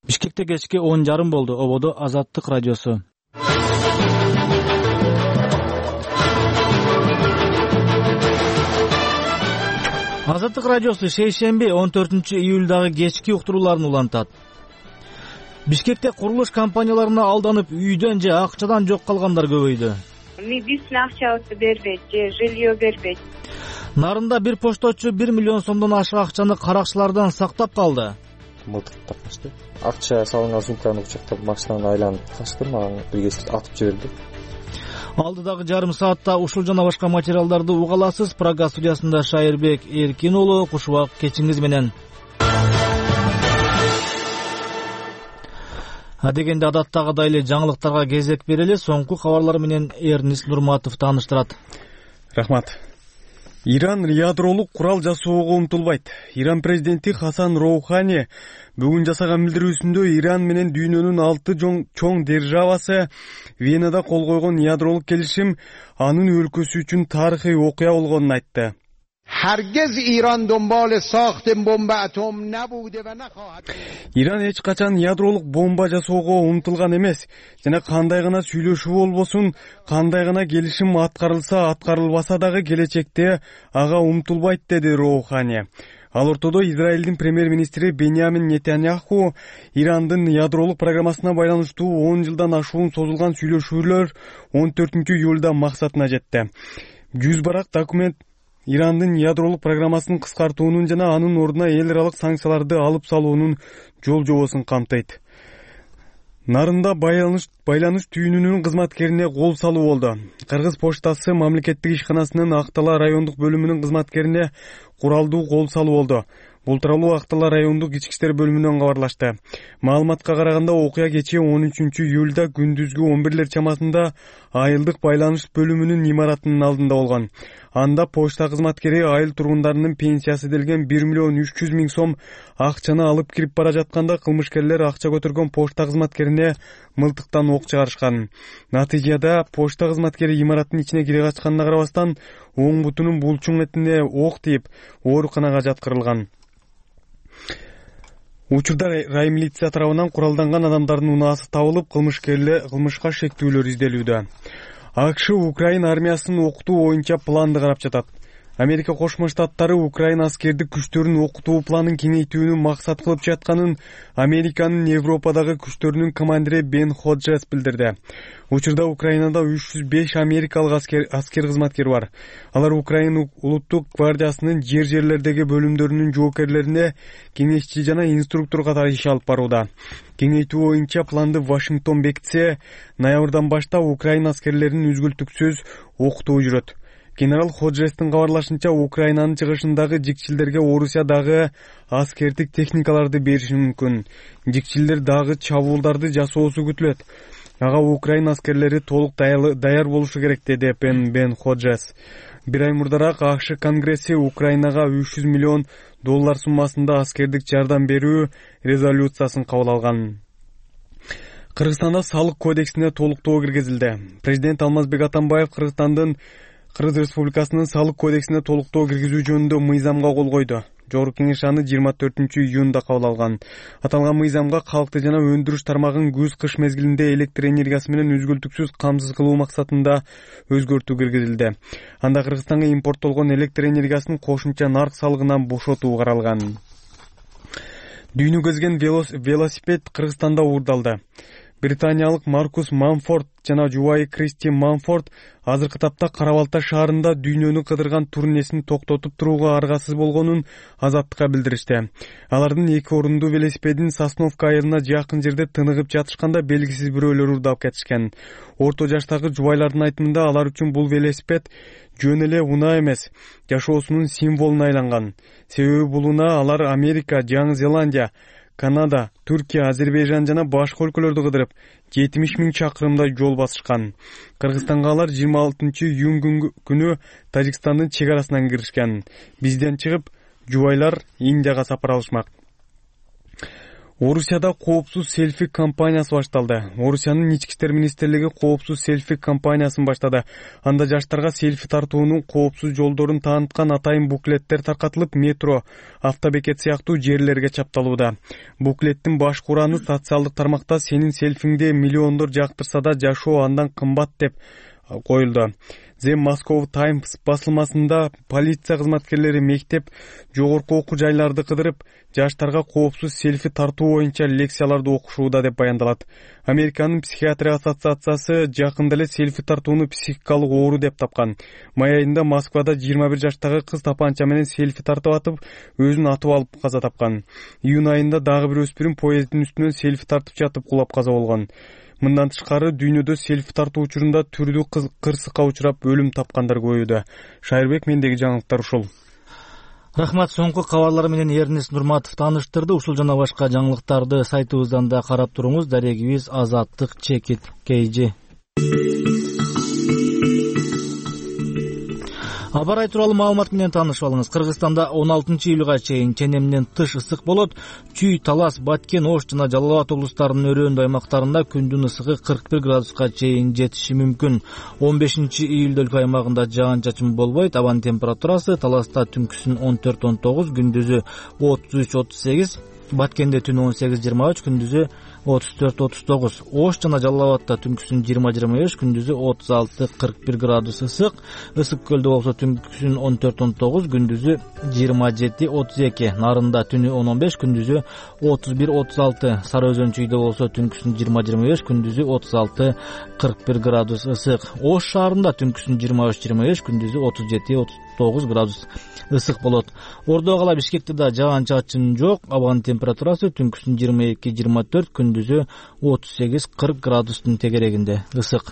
Бишкекте кечки 10:30 болду. Ободо Азаттык радиосу. Азаттык радиосу шейшемби 14-июлдагы кечки уктурууларын улантат. Бишкекте курулуш компанияларына алданып үйдөн же акчадан жок калгандар көбөйдү. Биздин акчабызды бербейт же жилье бербейт. Нарында бир пошточу 1 миллион сомдон ашык акчаны каракчылардан сактап калды. Мылтыктап качты. Акча салынган сумканы кучактап машинага айланып качты, мага бир кез атып жиберди. Алдыдагы жарым саатта ушул жана башка материалдарды уга аласыз. Прага студиясында Шайырбек Эркин уулу, кушубак кечиңиз менен. Адегенде адаттагыдай эле жаңылыктарга кезек берели. Соңку кабарлар менен Эрнис Нурматов тааныштырат. Рахмат. Иран ядролук курал жасоого умтулбайт. Иран президенти Хасан Роухани бүгүн жасаган билдирүүсүндө Иран менен дүйнөнүн 6 чоң державасы Венада кол койгон ядролук келишим анын өлкөсү үчүн тарыхый окуя болгонун айтты. Иран эч качан ядролук бомба жасоого умтулган эмес жана кандай гана сүйлөшүү болбосун, кандай гана келишим аткарылса аткарылбаса дагы келечекте ага умтулбайт, деди Роухани. Ал ортодо Израилдин премьер-министри Беньямин Нетаньяху Ирандын ядролук программасына байланыштуу 10 жылдан ашуун созулган сүйлөшүүлөр 14-июлда максатына жетти. 100 барак документ Ирандын ядролук программасын кыскартуунун жана анын ордуна эл аралык санкцияларды алып салуунун жол жобосун камтыйт. Нарында байланыш түйүнүнүн кызматкерине кол салуу болду. Кыргыз поштасы мамлекеттик ишканасынын Актала райондук бөлүмүнүн кызматкерине куралдуу кол салуу болду. Бул тууралуу Актала райондук ички иштер бөлүмүнөн кабарлашты. Маалыматка караганда окуя кечээ 13-июлда күндүзгү 11 чамасында айылдык байланыш бөлүмүнүн имаратынын алдында болгон. Анда почта кызматкери айыл тургундарынын пенсиясы делген 1 миллион 300 миң сом акчаны алып кирип бара жатканда кылмышкерлер акча көтөргөн почта кызматкерине мылтыктан ок чыгарышкан. Натыйжада почта кызматкери имараттын ичине кире качканына карабастан оң бутунун булчуң этине ок тийип ооруканага жаткырылган. Учурда район милиция тарабынан куралданган адамдардын унаасы табылып, кылмышка шектүүлөр изделүүдө. АКШ Украина армиясын окутуу боюнча планды карап жатат. Америка Кошмо Штаттары Украина аскердик күчтөрүнүн окутуу планын кеңейтүүнү максат кылып жатканын Американын Европадагы күчтөрүнүн командири Бен Ходжес билдирди. Учурда Украинада 305 америкалык аскер кызматкери бар. Алар Украина улуттук гвардиясынын жерлердеги бөлүмдөрүнүн жоокерлерине кеңешчи жана инструктор катары иш алып барууда. Кеңейтүү боюнча планды Вашингтон бекитсе, ноябрдан баштап Украина аскерлеринин үзгүлтүксүз окутуу жүрөт. Генерал Ходжестин кабарлашынча, Украинанын чыгышындагы жикчилдерге Орусия дагы аскердик техникаларды бериши мүмкүн. Жикчилдер дагы чабуулдарды жасоосу күтүлөт. Ага Украина аскерлери толук даяр болушу керек, деди Бен Ходжес. Бир ай мурдараак АКШ Конгресси Украинага $300 миллион суммасында аскердик жардам берүү резолюциясын кабыл алган. Кыргызстанда салык кодексине толуктоо киргизилди. Президент Алмазбек Атамбаев Кыргыз Республикасынын салык кодексине толуктоо киргизүү жөнүндө мыйзамга кол койду. Жогорку кеңеш аны 24-июнда кабыл алган. Аталган мыйзамга калкты жана өндүрүш тармагын күз-кыш мезгилинде электр энергиясы менен үзгүлтүксүз камсыз кылуу максатында өзгөртүү киргизилди. Анда Кыргызстанга импорттолгон электр энергиясын кошумча нарк салыгынан бошотуу каралган. Дүйнө кезген велосипед Кыргызстанда уурдалды. Британиялык Маркус Манфорд жана жубайы Кристи Манфорд азыркы тапта Кара-Балта шаарында дүйнөнү кыдырган турнесин токтотуп турууга аргасыз болгонун Азаттыкка билдиришти. Алардын 2 орундуу велосипедин Сосновка айылына жакын жерде тыныгып жатышканда белгисиз бирөөлөр уурдап кетишкен. Орто жаштагы жубайлардын айтымында алар үчүн бул велосипед жөн эле унаа эмес, жашоосунун символуна айланган. Себеби бул унаа алар Америка, Жаңы Зеландия, Канада, Түркия, Азербайжан жана башка өлкөлөрдү кыдырып 70 миң чакырымдай жол басышкан. Кыргызстанга алар 26-июнь күнү Тажикстандын чек арасынан киришкен. Бизден чыгып, жубайлар Индияга сапар алышмак. Орусияда коопсуз селфи кампаниясы башталды. Орусиянын ички иштер министрлиги коопсуз селфи кампаниясын баштады. Анда жаштарга селфи тартуунун коопсуз жолдорун тааныткан атайын буклеттер таркатылып, метро, автобекет сыяктуу жерлерге чапталууда. Буклеттин башкы ураны социалдык тармакта сенин селфиңди миллиондор жактырса да жашоо андан кымбат деп коюлду. The Moscow Times басылмасында полиция кызматкерлери мектеп, жогорку окуу жайларды кыдырып, жаштарга коопсуз селфи тартуу боюнча лекцияларды окушууда деп баяндалат. Американын психиатрия ассоциациясы жакында эле селфи тартууну психикалык оору деп тапкан. Май айында Москвада 21 жаштагы кыз тапанча менен селфи тартып атып, өзүн атып алып каза тапкан. Июнь айында дагы бир өспүрүм поезддин үстүнөн селфи тартып жатып кулап каза болгон. Мындан тышкары дүйнөдө селфи тартуу учурунда түрдүү кырсыкка учурап өлүм тапкандар көбөйдү. Шайырбек, мендеги жаңылыктар ушул. Рахмат, соңку кабарлар менен Эрнест Нурматов тааныштырды. Ушул жана башка жаңылыктарды сайтыбыздан да карап туруңуз. Дарегибиз Азаттык Чекит KG. Абар ай тууралуу маалымат менен таанышып алыңыз. Кыргызстанда 16 июлга чейин ченемден тыш ысык болот. Чүй, Талас, Баткен, Ош жана Жалал Абад облустарынын өрөөндө аймактарында күндүн ысыгы 41 градуска чейин жетиши мүмкүн. 15 июлда өлкө аймагында жаан-чачын болбойт. Абанын температурасы Таласта түнкүсүн 14-19, күндүзү 33-38, Баткенде түнү 18-23, күндүзү 34-39. Ош жана Жалал Абадта түнкүсүн 20-25, күндүзү 36-41 градус ысык. Ысык көлдө болсо түнкүсүн 14-19, күндүзү 27-32. Нарында түнү 10-15, күндүзү 31-36. Сары Өзөн чүйдө болсо түнкүсүн 20-25, күндүзү 36-41 градус ысык. Ош шаарында түнкүсүн 23-25, күндүзү 37-39 градус ысык болот. Ордо кала Бишкекте да жаан-чачын жок. Абанын температурасы түнкүсүн 22-24, күндүзү 38-40 градустун тегерегинде ысык.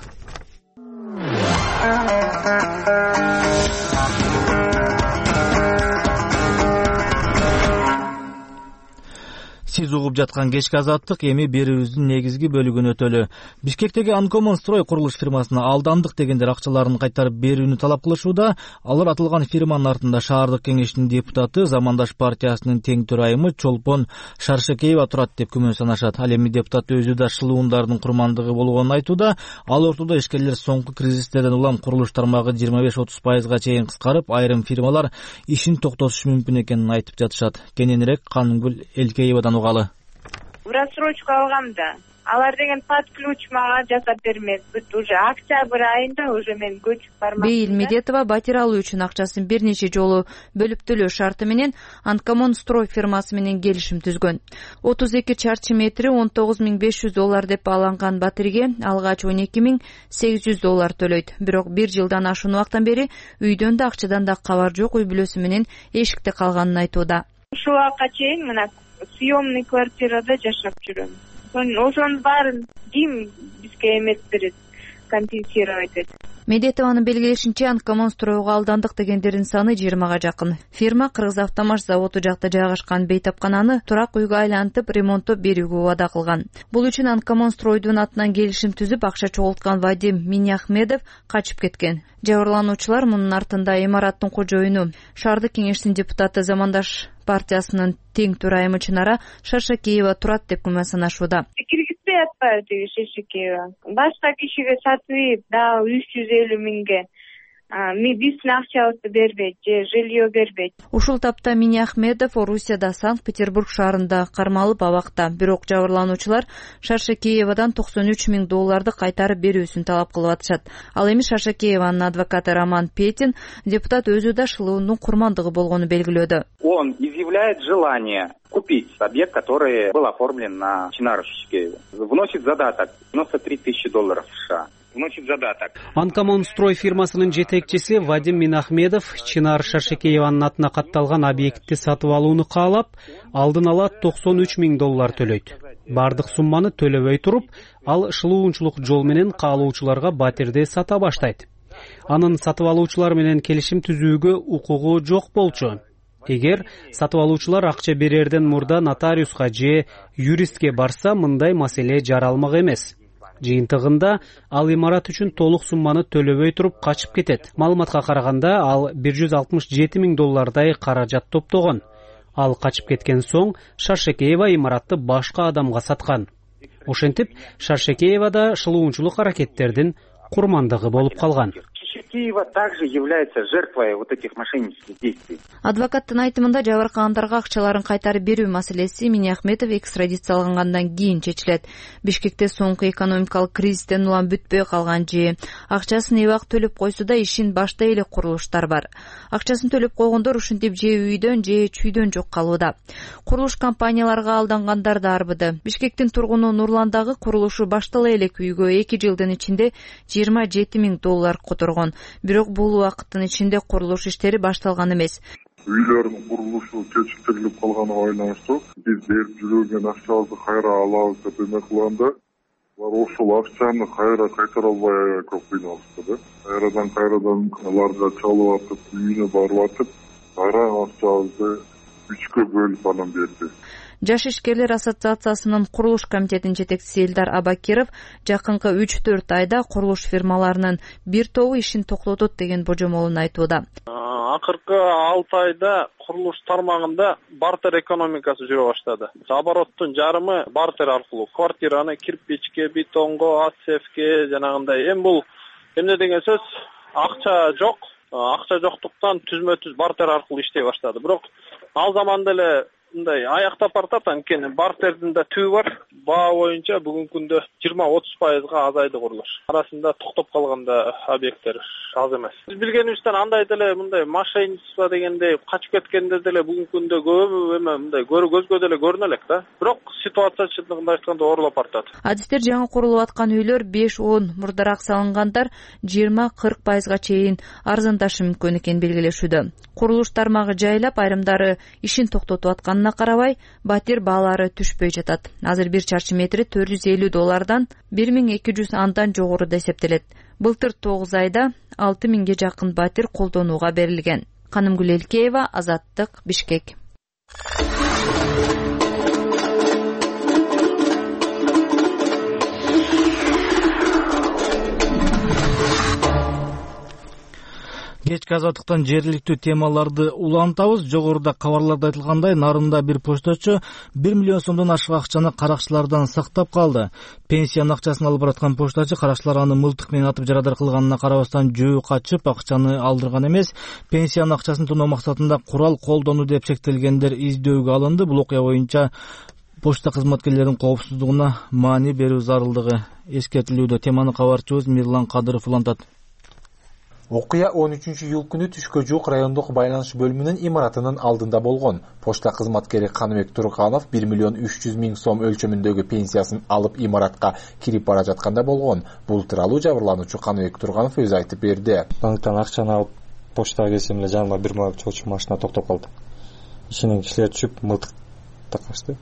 Сиз угуп жаткан кечки азаттык эми берүүбүздүн негизги бөлүгүнө өтөлү. Бишкектеги Анкомон строй курулуш фирмасына алдандык дегендер акчаларын кайтарып берүүнү талап кылышууда. Алар атылган фирманын артында шаардык кеңештин депутаты, Замандаш партиясынын тең төрайымы Чолпон Шаршекеева турат деп күмөн санашат. Ал эми депутат өзү да шылуундардын курмандыгы болгонун айтууда. Ал ортодо ишкерлер соңку кризистерден улам курулуш тармагы 25-30% чейин кыскарып, айрым фирмалар ишин токтотушу мүмкүн экенин айтып жатышат. Кененирээк Канымгүл Элкеевадан угалы. В рассрочку алгам да. Алар деген под ключ мага жасап бермек. Бүт уже октябрь айында уже мен көчүп бармакмын. Бейил Медетова батир алуу үчүн акчасын бир нече жолу бөлүп төлөө шарты менен Анкомон строй фирмасы менен келишим түзгөн. 32 чарчы метри $19,500 деп алынган батирге алгач $12,800 төлөйт. Бирок 1 жылдан ашуун убакыттан бери үйдөн да акчадан да кабар жок, үй бүлөсү менен эшикте калганын айтууда. Ушул убакка чейин мына съемный квартирада жашап жүрөм. Ошонун баарын ким бизге эмес берет, компенсировать этет. Медетованын белгилешинче, Анкомон стройго алдандык дегендердин саны 20-га жакын. Фирма Кыргызавтомаш заводу жакта жайгашкан бейтапкананы турак үйгө айлантып ремонттоп берүүгө убада кылган. Бул үчүн Анкомон стройдун атынан келишим түзүп, акча чогулткан Вадим Миняхмедов качып кеткен. Жабырлануучулар мунун артында имараттын кожоюну, шаардык кеңештин депутаты, Замандаш партиясынын тең төрайымы Чынара Шаршекеева турат деп күмөн санашууда. Киргизбей атпайбы Шаршекеева? Башка кишиге сатып, да 350 миңге биздин акчабызды бербейт же жилье бербейт. Ушул тапта Миняхмедов Орусияда Санкт-Петербург шаарында кармалып абакта. Бирок жабырлануучулар Шаршекеевадан $93,000 кайтарып берүүсүн талап кылып атышат. Ал эми Шаршекееванын адвокаты Роман Петин депутат өзү да шылуунун курмандыгы болгону белгилөөдө. Он изъявляет желание купить объект, который был оформлен на Чинару Шаршекееву. Вносит задаток $93 тысячи США. Анкомон строй фирмасынын жетекчиси Вадим Минахмедов Чинар Шаршекееванын атына катталган объектти сатып алууну каалап, алдын ала $93,000 төлөйт. Бардык сумманы төлөбөй туруп, ал шылуунчулук жол менен каалоочуларга батирди сата баштайт. Анын сатып алуучулар менен келишим түзүүгө укугу жок болчу. Эгер сатып алуучулар акча берерден мурда нотариуска же юристке барса, мындай маселе жаралмак эмес. Жыйынтыгында ал имарат үчүн толук сумманы төлөбөй туруп качып кетет. Маалыматка караганда ал $167,000 каражат топтогон. Ал качып кеткен соң Шаршекеева имаратты башка адамга саткан. Ошентип, Шаршекеева да шылуунчулук аракеттердин курмандыгы болуп калган. Шаршекеева также является жертвой вот этих мошеннических действий. Адвокаттын айтымында жабыркагандарга акчаларын кайтарып берүү маселеси Минахметов экстрадициялангандан кийин чечилет. Бишкекте соңку экономикалык кризистен улам бүтпөй калган же акчасын эбак төлөп койсо да ишин баштай элек курулуштар бар. Акчасын төлөп койгондор ушинтип же үйдөн же чүйдөн жок калууда. Курулуш компанияларга алдангандар да арбыды. Бишкектин тургуну Нурландагы курулушу баштала элек үйгө 2 жылдын ичинде $27,000 которгон. Бирок бул убакыттын ичинде курулуш иштери башталган эмес. Үйлөрдүн курулушу кечиктирилип калганына байланыштуу биз берип жүргөн акчабызды кайра алабыз деп эме кылганда алар ошол акчаны кайра кайтара албай көп кыйналышты. Кайрадан аларга чалып атып, үйүнө барып атып, кайра акчабызды 3-кө бөлүп анан берди. Жаш ишкерлер ассоциациясынын курулуш комитетинин жетекчиси Элдар Абакиров жакынкы 3-4 айда курулуш фирмаларынын бир тобу ишин токтотот деген божомолун айтууда. Акыркы 6 айда курулуш тармагында бартер экономикасы жүрө баштады. Обороттун жарымы бартер аркылуу квартираны кирпичке, бетонго, асфальтке жанагындай. Бул эмне деген сөз? Акча жок. Акча жоктуктан түзмө-түз бартер аркылуу иштей баштады. Бирок ал заманда эле мындай аяктап бартат, анткени бартердин да түбү бар. Баа боюнча бүгүнкү күндө 20-30% азайды курулуш. Арасында токтоп калганда объекттер аз эмес. Биз билгенибизден андай деле мындай мошенничество дегендей качып кеткендер деле бүгүнкү күндө көп эме мындай көзгө деле көрүнө элек да. Бирок ситуация чындыгында айтканда оорлоп бартат. Адистер жаңы курулуп аткан үйлөр 5-10 мурдараак салынгандар 20-40%га чейин арзандашы мүмкүн экенин белгилешүүдө. Курулуш тармагы жайлап, айрымдары ишин токтотуп атканына карабай, батир баалары түшпөй жатат. Азыр 1 чарчы метри $450 $1,200 андан жогоруда эсептелет. Былтыр 9 айда 6,000 жакын батир колдонууга берилген. Канымгүл Элкеева, Азаттык, Бишкек. Кечки Азаттыктан жергиликтүү темаларды улантабыз. Жогоруда кабарларда айтылгандай, Нарында бир почтачы 1 миллион сомдон ашык акчаны каракчылардан сактап калды. Пенсиянын акчасын алып бараткан почтачы каракчылар аны мылтык менен атып жарадар кылганына карабастан жөө качып акчаны алдырган эмес. Пенсиянын акчасын тоноо максатында курал колдонуу деп шектелгендер издөөгө алынды. Бул окуя боюнча почта кызматкерлеринин коопсуздугуна маани берүү зарылдыгы эскертилүүдө. Теманы кабарчыбыз Мирлан Кадыров улантат. Окуя 13-июл күнү түшкө жук райондук байланыш бөлүмүнүн имаратынын алдында болгон. Почта кызматкери Каныбек Турганов 1,3 миллион сом өлчөмүндөгү пенсиясын алып имаратка кирип бара жатканда болгон. Бул тууралуу жабырлануучу Каныбек Турганов өзү айтып берди. Банктан акчаны алып почтага келсем эле жаныма бир чочу машина токтоп калды. Ичинен кишилер түшүп мылтык такашты.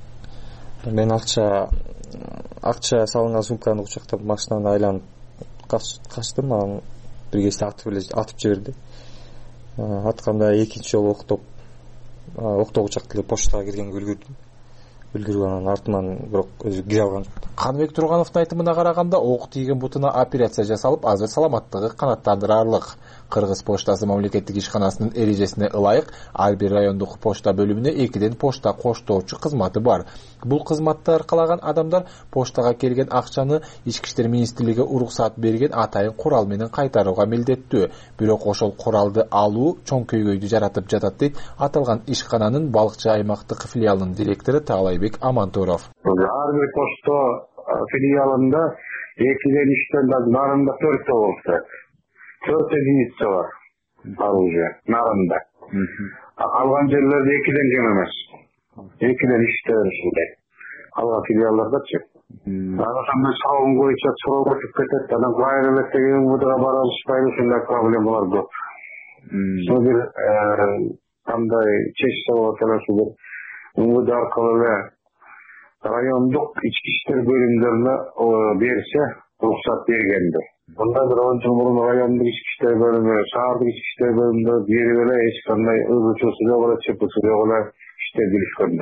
Мен акча салынган сумканы кучактап машинаны айланып качтым. Анан бир кезде атып жиберди. Атканда экинчи жолу октогучак эле почтага киргенге үлгүрүп анан артынан бирок өзү кире алган жок. Каныбек Тургановдун айтымына караганда, ок тийген бутуна операция жасалып, азыр саламаттыгы канааттандырарлык. Кыргыз поштасы мамлекеттик ишканасынын эрежесине ылайык ар бир райондук почта бөлүмүнө 2ден почта коштоочу кызматы бар. Бул кызматты аркалаган адамдар поштага келген акчаны Ички иштер министрлиги уруксат берген атайын курал менен кайтарууга милдеттүү. Бирок ошол куралды алуу чоң көйгөйдү жаратып жатат дейт аталган ишкананын Балыкчы аймактык филиалынын директору Таалайбек Амантуров. Ар бир почта филиалында 2ден 3тен Нарында 4 болсо 4 единица бар оружие Нарында. Алган жерлерде 2ден кем эмес. 2ден 3тө беришилди. Алган филиалдардачы. Ошондой салым боюнча суроо өтүп кетет. Анан кайра эле деген мудага бара алышпайбы, ушундай проблемалар көп. Бир кандай чечсе болот эле бир муду аркылуу эле райондук ички иштер бөлүмдөрүнө берсе уруксат бергенди. Bundan bir 10 yıl burun rayonluk içki işleri bölümü, şahardaki içki işleri bölümünde geri böyle eş kanday ızıçısı yok, çıpısı yok, işler gelişkönde.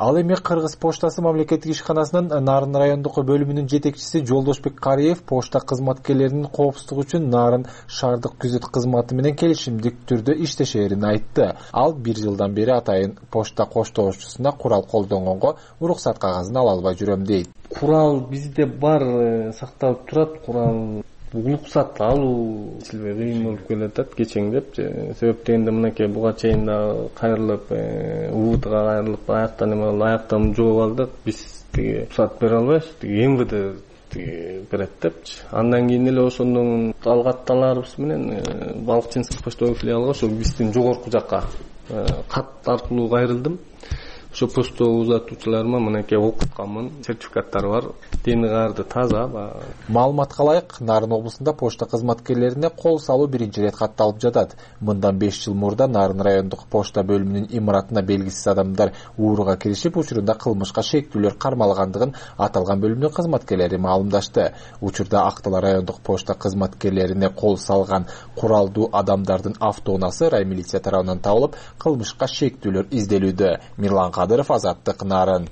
Ал эми Кыргыз поштасы мамлекеттик ишканасынын Нарын райондук бөлүмүнүн жетекчиси Жолдошбек Кариев пошта кызматкерлеринин коопсуздугу үчүн Нарын шаардык күзөт кызматы менен келишимдик түрдө иштешерин айтты. Ал 1 жылдан бери атайын пошта коштоочусуна курал колдонгонго уруксат кагазын ала албай жүрөм дейт. Курал бизде бар, сакталып турат. Курал уруксат алуу силбе кыйын болуп келатат кечеңдеп. Себеп дегенде мынакей буга чейин да кайрылып, УВДга кайрылып, аяктан эме аяктан жооп алдык. Биз уруксат бере албайбыз. МВД берет депчи. Андан кийин эле ошондон алгатталарыбыз менен Балыкчинский почтовый филиалга ошо биздин жогорку жакка кат аркылуу кайрылдым. Ошо почта узатуучуларыма мынакей окутканмын, сертификаттары бар, дени каарды таза. Маалыматка ылайык, Нарын облусунда пошта кызматкерлерине кол салуу биринчи рет катталып жатат. Мындан 5 жыл мурда Нарын райондук пошта бөлүмүнүн имаратына белгисиз адамдар ууруга киришип, учурунда кылмышка шектүүлөр кармалгандыгын аталган бөлүмдүн кызматкерлери маалымдашты. Учурда Актала райондук пошта кызматкерлерине кол салган куралдуу адамдардын автоунаасы раймилиция тарабынан табылып, кылмышка шектүүлөр изделүүдө. Мирлан Кадыров, Азаттык, Нарын.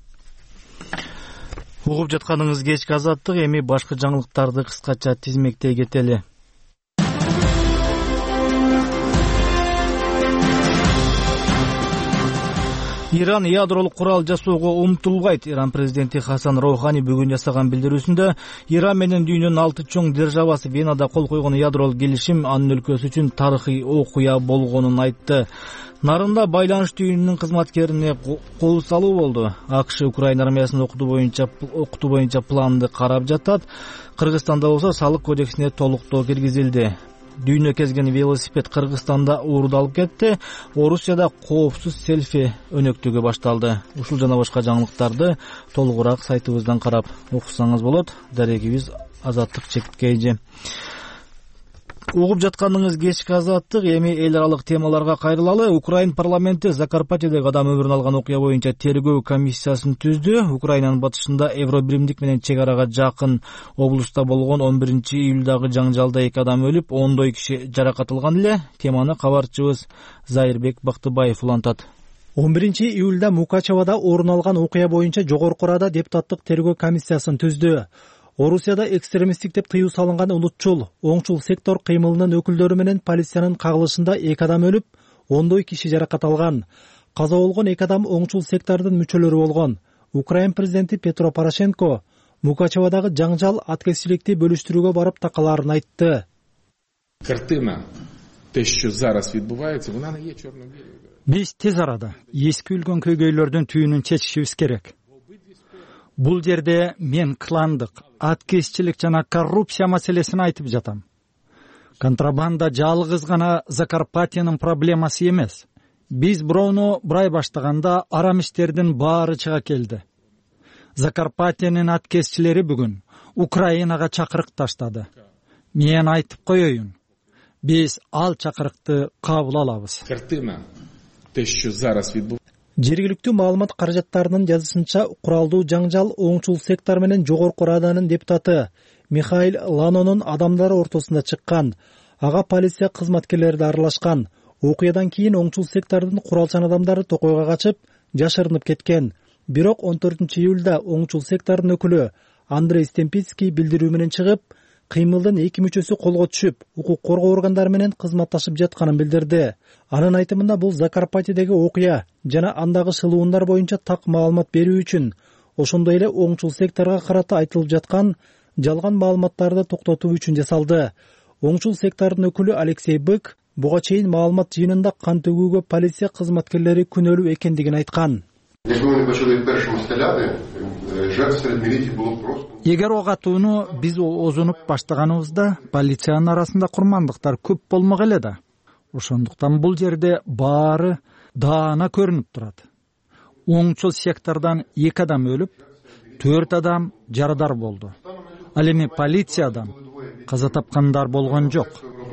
Угуп жатканыңыз кечки Азаттык, эми башка жаңылыктарды кыскача тизмектей кетели. Иран ядролук курал жасоого умтулбайт. Иран президенти Хасан Роухани бүгүн жасаган билдирүүсүндө Иран менен дүйнөнүн 6 чоң державасы Венада кол койгон ядролук келишим анын өлкөсү үчүн тарыхый окуя болгонун айтты. Нарында байланыш түйүнүнүн кызматкерине кол салуу болду. АКШ Украина армиясынын окутуу боюнча планды карап жатат. Кыргызстанда болсо салык кодексине толуктоо киргизилди. Дүйнө кезген велосипед Кыргызстанда уурдалып кетти. Орусияда коопсуз селфи өнөктүгү башталды. Ушул жана башка жаңылыктарды толугураак сайтыбыздан карап окусаңыз болот. Дарегибиз Азаттык чекиткейжи. Угуп жатканыңыз кечки Азаттык, эми эл аралык темаларга кайрылалы. Украин парламенти Закарпатьедеги адам өмүрүн алган окуя боюнча тергөө комиссиясын түздү. Украинанын батышында Евробиримдик менен чек арага жакын облуста болгон 11-июлдагы жаңжалда 2 адам өлүп, 10 киши жаракат алган эле. Теманы кабарчыбыз Зайырбек Бактыбаев улантат. 11-июлда Мукачевада орун алган окуя боюнча Жогорку Рада депутаттык тергөө комиссиясын түздү. Орусияда экстремисттик деп тыюу салынган улутчул, оңчул сектор кыймылынын өкүлдөрү менен полициянын кагылышында 2 адам өлүп, 10 киши жаракат алган. Каза болгон 2 адам оңчул сектордун мүчөлөрү болгон. Украин президенти Петро Порошенко Мукачевадагы жаңжал аткезчиликти бөлүштүрүүгө барып такалаарын айтты. Картина те, що зараз відбувається, вона не є чорно-білою. Биз тез арада эски үлгөн көйгөйлөрдүн түйүнүн чечишибиз керек. Бул жерде мен кландык, аткезчилик жана коррупция маселесин айтып жатам. Контрабанда жалгыз гана Закарпатьянын проблемасы эмес. Биз бироону бурай баштаганда арам иштердин баары чыга келди. Закарпатьянын аткезчилери бүгүн Украинага чакырык таштады. Мен айтып коеюн. Биз ал чакырыкты кабыл алабыз. Картина те, що зараз відбувається. Жергиликтүү маалымат каражаттарынын жазышынча, куралдуу жаңжал оңчул сектор менен Жогорку Раданын депутаты Михаил Ланонун адамдары ортосунда чыккан. Ага полиция кызматкерлери да аралашкан. Окуядан кийин оңчул сектордун куралчан адамдары токойго качып, жашырынып кеткен. Бирок 14-июлда оңчул сектордун өкүлү Андрей Стемпицкий билдирүү менен чыгып, кыймылдын 2 мүчөсү колго түшүп, укук коргоо органдары менен кызматташып жатканын билдирди. Анын айтымында бул Закарпатьедеги окуя жана андагы шылуундар боюнча так маалымат берүү үчүн, ошондой эле оңчул секторго карата айтылып жаткан жалган маалыматтарды токтотуу үчүн жасалды. Оңчул сектордун өкүлү Алексей Бык буга чейин маалымат жыйынында кан төгүүгө полиция кызматкерлери күнөөлүү экендигин айткан. Эгер ок атууну биз озунуп баштаганыбызда полициянын арасында курмандыктар көп болмок эле да. Ошондуктан бул жерде баары даана көрүнүп турат. Оңчул сектордон 2 адам өлүп, 4 адам жарадар болду. Ал эми полициядан каза тапкандар болгон жок.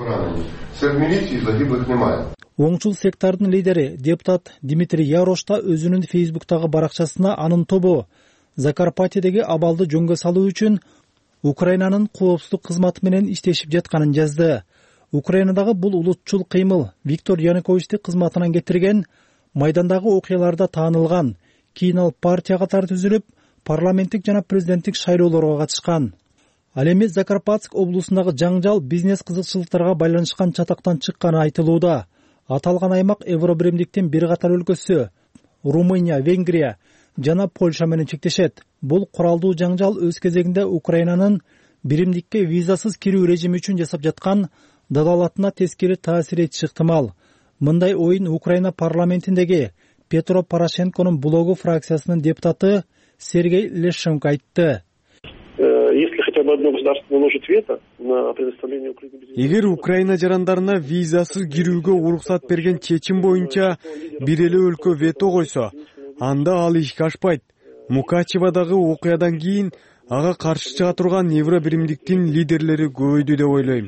Оңчул сектордун лидери депутат Дмитрий Ярош да өзүнүн Фейсбуктагы баракчасына анын тобу Закарпатьедеги абалды жөнгө салуу үчүн Украинанын коопсуздук кызматы менен иштешип жатканын жазды. Украинадагы бул улутчул кыймыл Виктор Януковичти кызматынан кетирген, майдандагы окуяларда таанылган, кийин ал партия катары түзүлүп парламенттик жана президенттик шайлоолорго катышкан. Ал эми Закарпатск облусундагы жаңжал бизнес кызыкчылыктарга байланышкан чатактан чыкканы айтылууда. Аталган аймак Евробиримдиктин бир катар өлкөсү Румыния, Венгрия жана Польша менен чектешет. Бул куралдуу жаңжал өз кезегинде Украинанын биримдикке визасыз кирүү режими үчүн жасап жаткан дадалатына тескери таасир этиши ыктымал. Мындай оюн Украина парламентиндеги Петро Порошенконун блогу фракциясынын депутаты Сергей Лещенко айтты. Если хотя бы одно государство наложит вето на предоставление Украине... Эгер Украина жарандарына визасыз кирүүгө уруксат берген чечим боюнча бир эле өлкө вето койсо, анда ал ишке ашпайт. Мукачевадагы окуядан кийин ага каршы чыга турган Евробиримдиктин лидерлери көбөйдү деп ойлойм.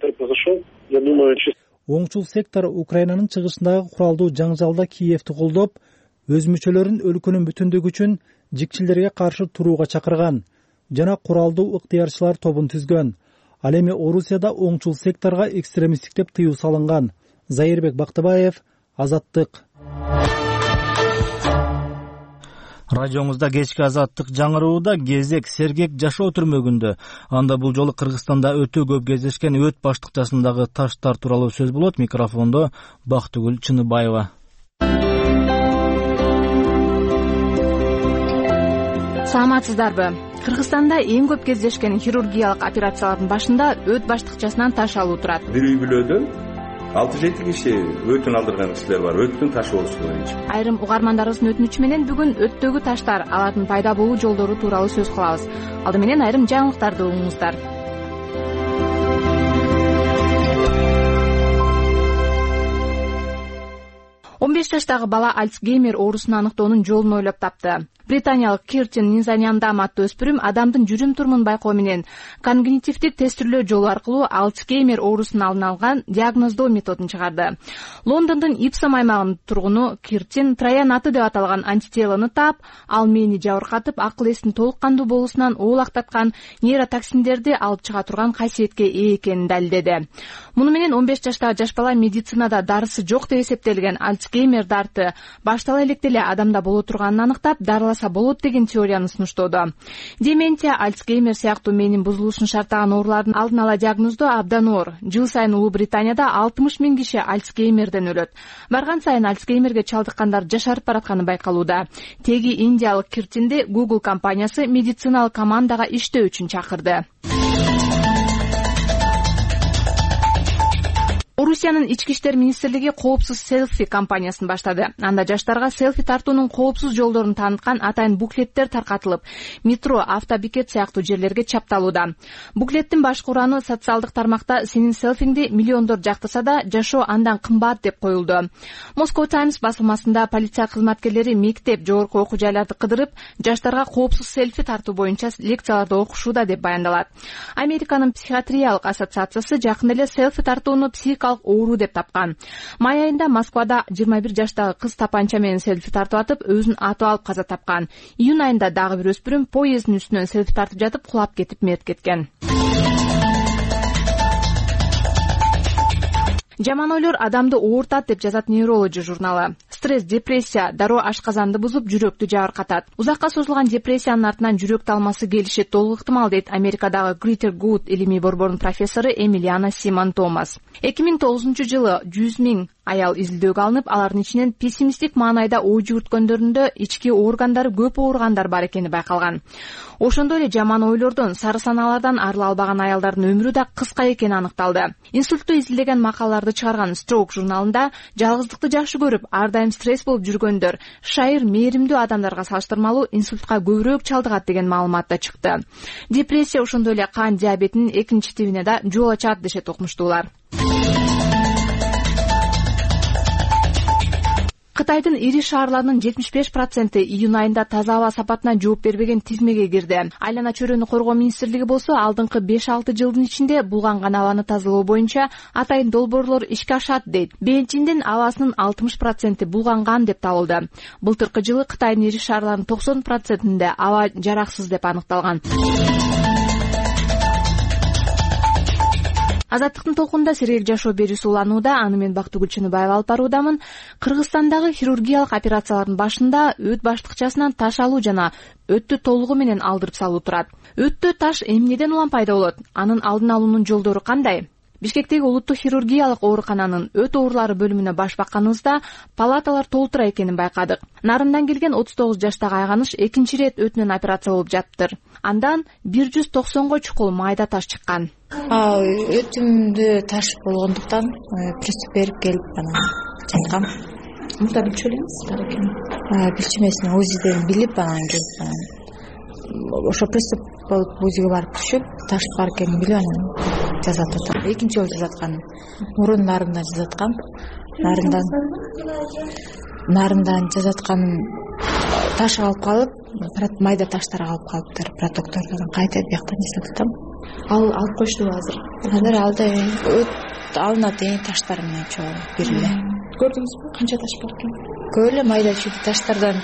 Оңчул сектор Украинанын чыгышындагы куралдуу жаңжалда Киевти колдоп, өз мүчөлөрүн өлкөнүн бүтүндүгү үчүн жикчилерге каршы турууга чакырган жана куралдуу ыктыярчылар тобун түзгөн. Ал эми Орусияда оңчул секторго экстремисттик деп тыюу салынган. Зайырбек Бактыбаев, Азаттык. Радиоңузда кечки Азаттык жаңырууда кезек сергек жашоо түрмөгүндө. Анда бул жолу Кыргызстанда өтө көп кездешкен өт баштыкчасындагы таштар тууралуу сөз болот. Микрофондо Бактыгүл Чыныбаева. Саламатсыздарбы? Кыргызстанда эң көп кездешкен хирургиялык операциялардын башында өт баштыкчасынан таш алуу турат. Бир үй бүлөдөн 6-7 киши өтүн алдырган кишилер бар, өттүн ташы болушу боюнча. Айрым угармандарыбыздын өтүнүчү менен бүгүн өттөгү таштар, алардын пайда болуу жолдору тууралуу сөз кылабыз. Алды менен айрым жаңылыктарды угуңуздар. 15 жаштагы бала Альцгеймер оорусун аныктоонун жолун ойлоп тапты. Британиялык Киртин Низаняндам аттуу өспүрүм адамдын жүрүм-турумун байкоо менен когнитивдик тестирлөө жолу аркылуу Альцгеймер оорусун алдын алган диагноздоо методун чыгарды. Лондондун Ипсом аймагынын тургуну Киртин Троян аты деп аталган антителону таап, ал мээни жабыркатып, акыл эстин толук кандуу болуусунан оолактаткан нейротоксиндерди алып чыга турган касиетке ээ экенин далилдеди. Муну менен 15 жаштагы жаш бала медицинада дарысы жок деп эсептелген Альцгеймер дарты баштала электе эле адамда боло турганын аныктап, дарыласа болот деген теорияны сунуштоодо. Деменция, Альцгеймер сыяктуу мээнин бузулушун шарттаган оорулардын алдын ала диагноздоо абдан оор. Жыл сайын Улуу Британияда 60 000 киши Альцгеймерден өлөт. Барган сайын Альцгеймерге чалдыккандар жашарып баратканы байкалууда. Теги индиялык Киртинди Google компаниясы медициналык командага иштөө үчүн чакырды. Орусиянын ички иштер министрлиги коопсуз селфи кампаниясын баштады. Анда жаштарга селфи тартуунун коопсуз жолдорун тааныткан атайын буклеттер таркатылып, метро, автобекет сыяктуу жерлерге чапталууда. Буклеттин башкы ураны социалдык тармакта сенин селфиңди миллиондор жактырса да, жашоо андан кымбат деп коюлду. Moscow Times басылмасында полиция кызматкерлери мектеп, жогорку окуу жайларды кыдырып, жаштарга коопсуз селфи тартуу боюнча лекцияларды окушууда деп баяндалат. Американын психиатриялык ассоциациясы жакында эле селфи тартууну психикалык оору деп тапкан. Май айында Москвада 21 жаштагы кыз тапанча менен селфи тартып атып, өзүн атып алып каза тапкан. Июнь айында дагы бир өспүрүм поезддин үстүнөн селфи тартып жатып кулап кетип мерт кеткен. Жаман ойлор адамды оортат деп жазат Neurology журналы. Стресс, депрессия дароо ашказанды бузуп, жүрөктү жабыркатат. Узакка созулган депрессиянын артынан жүрөк талмасы келиши толук ыктымал дейт Америкадагы Greater Good илимий борборунун профессору Эмилиана Симон Томас. 2009-жылы 100 000 аял изилдөөгө алынып, алардын ичинен пессимисттик маанайда ой жүгүрткөндөрүндө ички органдары көп ооругандар бар экени байкалган. Ошондой эле жаман ойлордон, сары санаалардан арыла албаган аялдардын өмүрү да кыска экени аныкталды. Инсультту изилдеген макалаларды чыгарган Stroke журналында жалгыздыкты жакшы көрүп, ар дайым стресс болуп жүргөндөр шайыр, мээримдүү адамдарга салыштырмалуу инсультка көбүрөөк чалдыгат деген маалымат да чыкты. Депрессия ошондой эле кан диабетинин экинчи тибине да жол ачат дешет окумуштуулар. Кытайдын ири шаарларынын 75% июнь айында таза аба сапатына жооп бербеген тизмеге кирди. Айлана чөйрөнү коргоо министрлиги болсо алдыңкы 5-6 жылдын ичинде булганган абаны тазалоо боюнча атайын долбоорлор ишке ашат дейт. Бенчиндин абасынын 60% булганган деп табылды. Былтыркы жылы Кытайдын ири шаарларынын 90%-нде аба жараксыз деп аныкталган. Азаттыктын толкунунда Сергек жашоо берүүсү уланууда. Аны мен Бактыгүл Чыныбаева алып баруудамын. Кыргызстандагы хирургиялык операциялардын башында өт баштыкчасынан таш алуу жана өттү толугу менен алдырып салуу турат. Өттө таш эмнеден улам пайда болот? Анын алдын алуунун жолдору кандай? Бишкектеги улуттук хирургиялык оорукананын өт оорулары бөлүмүнө баш бакканыбызда палаталар толтура экенин байкадык. Нарындан келген 39 жаштагы айганыш экинчи ирет өтүнөн операция болуп жатыптыр. Андан 190 чукул майда таш чыккан. Өтүмдө таш болгондуктан приступ берип келип анан чайкам. Мурда билчү элеңиз бар экен. Билчү эмес, УЗИден билип анан келип ошо приступ болуп УЗИге барып түшүп, таш бар экенин билип анан жазат атам. Экинчи жолу жазаткан. Мурун нарындан жазаткан. Нарындан жазаткан таш алып калып, майда таштар алып калыптыр. Протоктордон кайта бияктан жасап атам. Алып коюштубу азыр? Азыр алды өт алынат таштар менен чогуу бир эле. Көрдүңүзбү? Канча таш бар экен? Көп эле майда чүйдү таштардан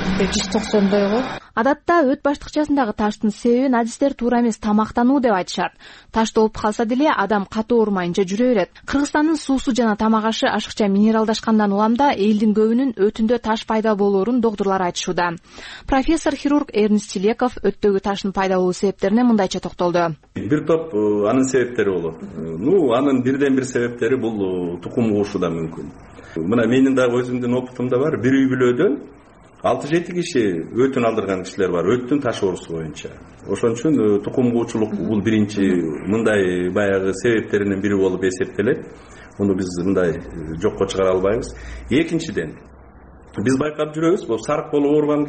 190 го. Адатта өт баштыкчасындагы таштын себебин адистер туура эмес тамактануу деп айтышат. Таш толуп калса деле адам катуу оорумайынча жүрө берет. Кыргызстандын суусу жана тамак ашы ашыкча минералдашкандан уламда элдин көбүнүн өтүндө таш пайда болоорун доктурлар айтышууда. Профессор хирург Эрнест Чилеков өттөгү таштын пайда болуу себептерине мындайча токтолду. Бир топ анын себептери болот. Анын бирден бир себептери бул тукум куушу да мүмкүн. Мына менин дагы өзүмдүн опытымда бар. Бир үй бүлөдөн 6-7 киши өтүн алдырган кишилер бар, өттүн таш оорусу боюнча. Ошон үчүн тукум куучулук бул биринчи мындай баягы себептеринин бири болуп эсептелет. Муну биз мындай жокко чыгара албайбыз. Экинчиден, биз байкап жүрөбүз, бул сарык болуп ооруган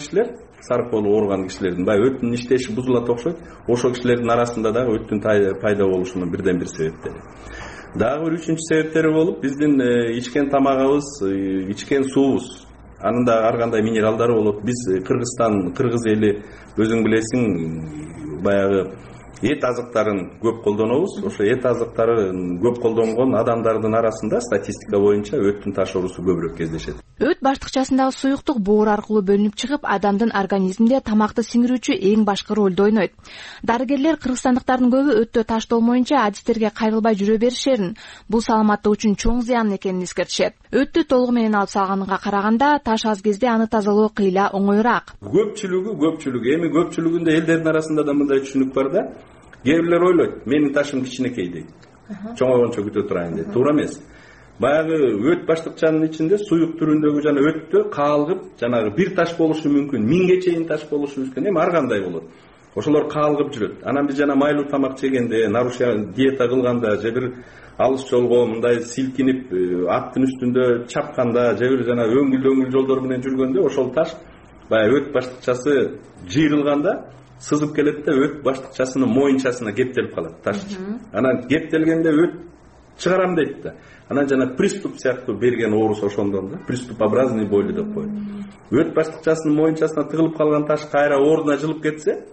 кишилердин баягы өттүн иштеши бузулат окшойт. Ошол кишилердин арасында дагы өттүн пайда болушунун бирден бир себептери. Дагы бир үчүнчү себептери болуп, биздин ичкен тамагыбыз, ичкен суубуз, анын да ар кандай минералдары болот. Биз кыргыз эли өзүң билесиң, баягы эт азыктарын көп колдонобуз. Ошо эт азыктарын көп колдонгон адамдардын арасында статистика боюнча өттүн таш оорусу көбүрөөк кездешет. Өт баштыкчасындагы суюктук боор аркылуу бөлүнүп чыгып, адамдын организминде тамакты сиңирүүчү эң башкы ролду ойнойт. Дарыгерлер кыргызстандыктардын көбү өттө таш толмоюнча адистерге кайрылбай жүрө беришерин, бул саламаттык үчүн чоң зыян экенин эскертишет. Өттү толугу менен алып салганга караганда таш аз кезде аны тазалоо кыйла оңоюраак. Көпчүлүгү эми көпчүлүгүндө элдердин арасында да мындай түшүнүк бар да. Кээ бирлер ойлойт, менин ташым кичинекей дейт. Чоңойгончо күтө турайын дейт. Туура эмес. Баягы өт баштыкчанын ичинде суюк түрүндөгү жана өттө каалгып, жанагы бир таш болушу мүмкүн, 1000ге чейин таш болушу мүмкүн. Эми ар кандай болот. Ошолор каалгып жүрөт. Анан биз жана майлуу тамак жегенде, нарушение диета кылганда, же бир алыс жолго мындай силкинип, аттын үстүндө чапканда, же бир жана өңүл жолдор менен жүргөндө ошол таш баягы өт баштыкчасы жыйрылганда сызып келет да өт баштыкчасынын моюнчасына кептелип калат таш. Анан кептелгенде өт чыгарам дейт да. Анан жана приступ сыяктуу берген оорус ошондон да, приступообразный бойлу деп коет. Өт баштыкчасынын моюнчасына тыгылып калган таш кайра ордуна жылып кетсе,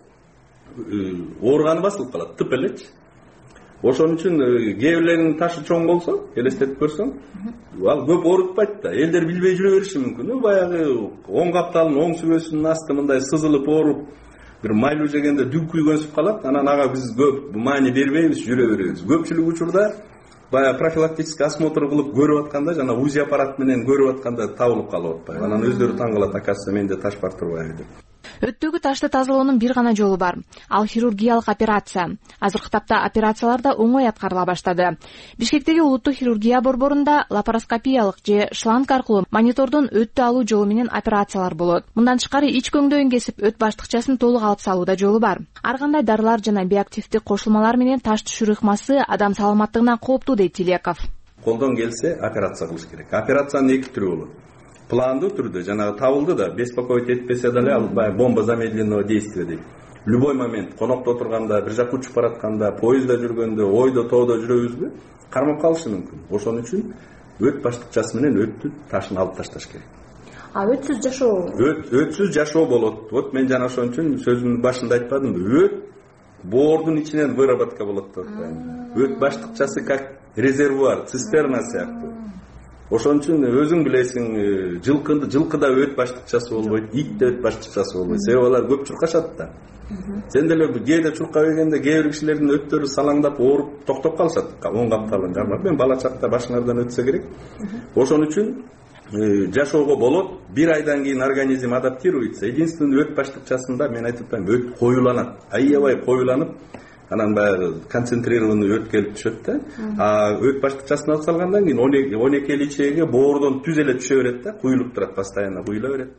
оорганы басылып калат, тып элечи. Ошон үчүн кээ бирлеринин ташы чоң болсо, элестетип көрсөң, ал көп оорутпайт да. Элдер билбей жүрө бериши мүмкүн. Баягы оң капталынын оң сүбөсүнүн асты мындай сызылып ооруп, бир майлуу жегенде дүң күйгөнсүп калат. Анан ага биз көп маани бербейбиз, жүрө беребиз. Көпчүлүк учурда баягы профилактический осмотр кылып көрүп атканда, жана УЗИ аппарат менен көрүп атканда табылып калып атпайбы. Анан өздөрү таң калат, оказывается, менде таш бар турбайбы деп. Өттөгү ташты тазалоонун бир гана жолу бар. Ал хирургиялык операция. Азыркы тапта операциялар да оңой аткарыла баштады. Бишкектеги улуттук хирургия борборунда лапароскопиялык же шланг аркылуу монитордон өттү алуу жолу менен операциялар болот. Мындан тышкары ич көңдөйүн кесип өт баштыкчасын толук алып салуу да жолу бар. Ар кандай дарылар жана биоактивдик кошулмалар менен таш түшүрүү ыкмасы адам саламаттыгына кооптуу дейт Тилеков. Колдон келсе операция кылыш керек. Операциянын эки түрү болот. Пландуу түрдө жанагы табылды да, беспокоить этпесе деле ал бомба замедленного действия дейт. Любой момент конокто отурганда, бир жака учуп баратканда, поездда жүргөндө, ойдо тоодо жүрөбүзбү, кармап калышы мүмкүн. Ошон үчүн өт баштыкчасы менен өттү ташын алып ташташ керек. Өтсүз жашоо? Өтсүз жашоо болот. Вот мен жана ошон үчүн сөзүмдүн башында айтпадымбы? Өт боордун ичинен выработка болот деп атпаймынбы? Өт баштыкчасы как резервуар, цистерна сыяктуу. ошон үчүн өзүң билесиң, жылкыда өт баштыкчасы болбойт, ит да өт баштыкчасы болбойт. Себеби алар көп чуркашат да. Сен деле кээде чуркап келгенде кээ бир кишилердин өттөрү салаңдап ооруп токтоп калышат. Оң капталын кармап, мен бала чакта башыңардан өтсө керек. Ошон үчүн жашоого болот. Бир айдан кийин организм адаптируется. Единственный өт баштыкчасында мен айтып атпаймын, өт коюланат. Аябай коюланып, анан баягы концентрированный өт келип түшөт да. Өт баштыкчасын алып салгандан кийин 12 личеге боордон түз эле түшө берет да, куюлуп турат, постоянно куюла берет.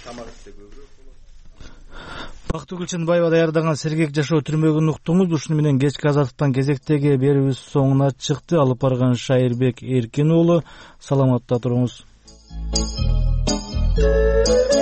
Бактыгүл Чынбаева даярдаган сергек жашоо түрмөгүн уктуңуз. Ушуну менен кечки азаттыктан кезектеги берүүбүз соңуна чыкты. Алып барган Шайырбек Эркин уулу. Саламатта туруңуз.